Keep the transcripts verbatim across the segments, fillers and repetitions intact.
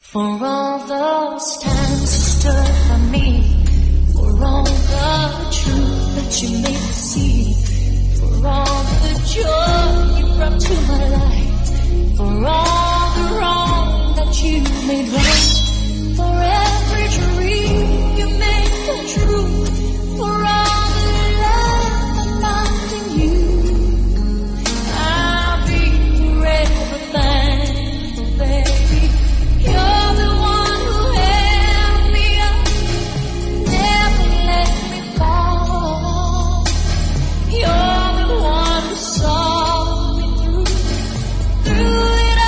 For all those times you stood by me, for all the truth that you made me see, for all the joy you brought to my life, for all the wrong that you made right, for every dream you made come true, for all the love I found in you, I'll be forever thankful, baby. You're the one who held me up, never let me fall. You're the one who saw me through, through it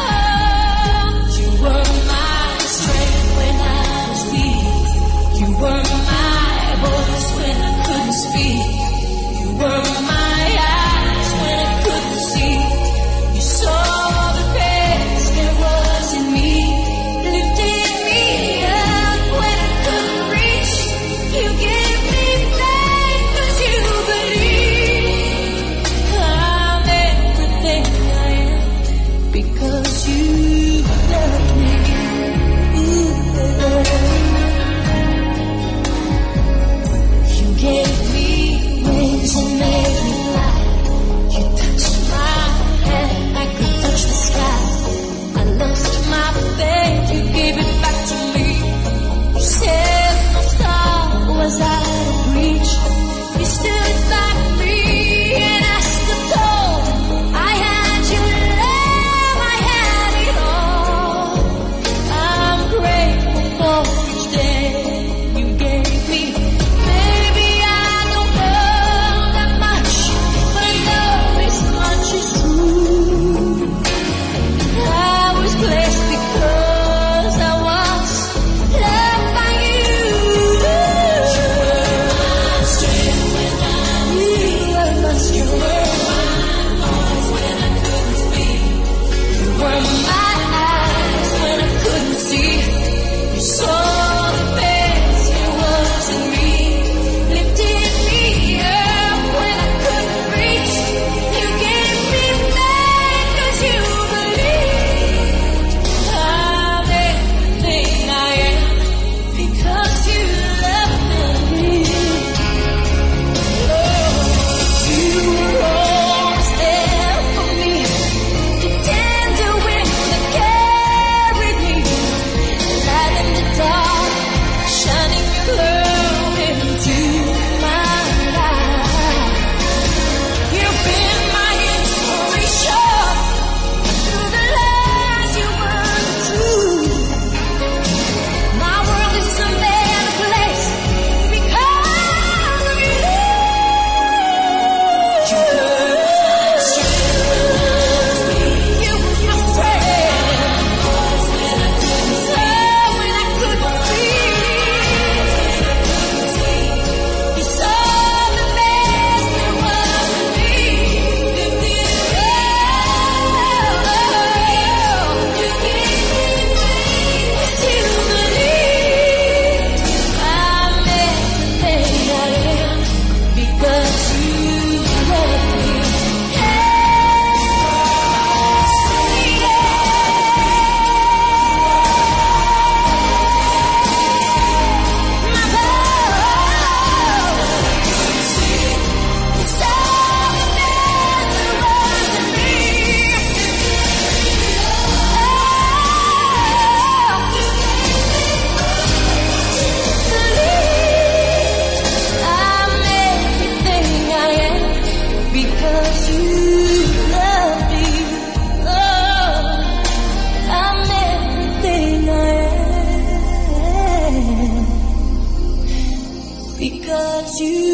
all. You were my strength when I was weak. You were my voice when I couldn't speak. You were my eyes when I couldn't see. You saw the best there was in me. Because you